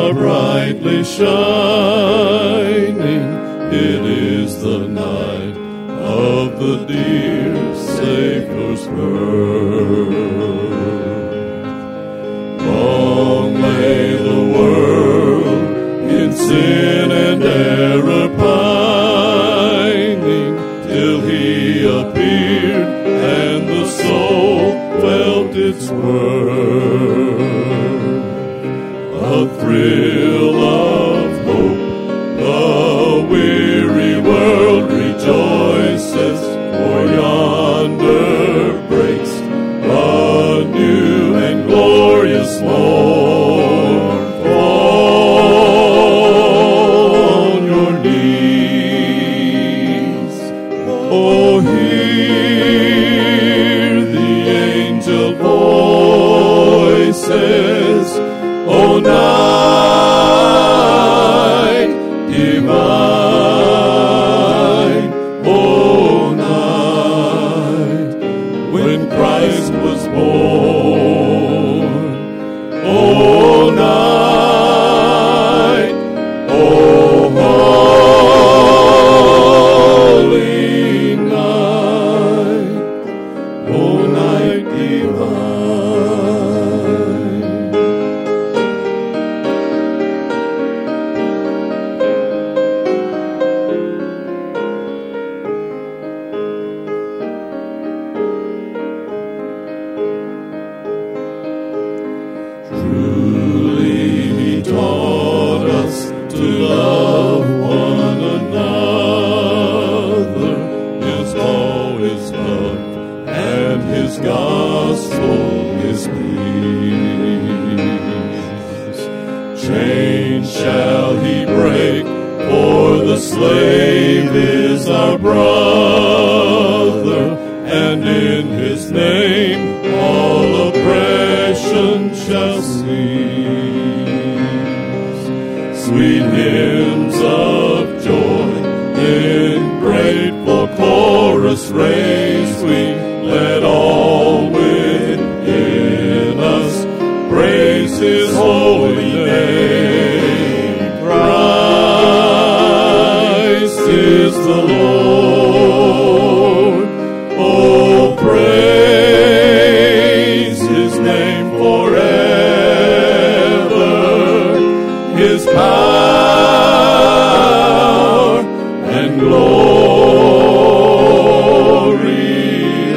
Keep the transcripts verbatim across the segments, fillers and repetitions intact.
are brightly shining. It is the night of the dear Savior's birth. Long lay the world in sin and error pining, till he appeared and the soul felt its worth. A thrill of hope, the weary world rejoices, for yonder breaks a new and glorious morn. Fall on your knees, oh, hear the angel voices, oh, night divine, oh, night when Christ was born, oh, night, oh, holy night, oh, night divine. Truly he taught us to love one another. His law is love, and his gospel is peace. Chains shall he break, for the slave is our brother, and in his name all oppression shall cease. Sweet hymns of joy in grateful chorus raise we, let all within us praise his holy name. Christ is the Lord, oh, praise his name forever, his power and glory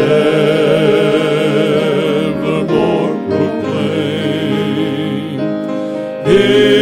evermore proclaim. His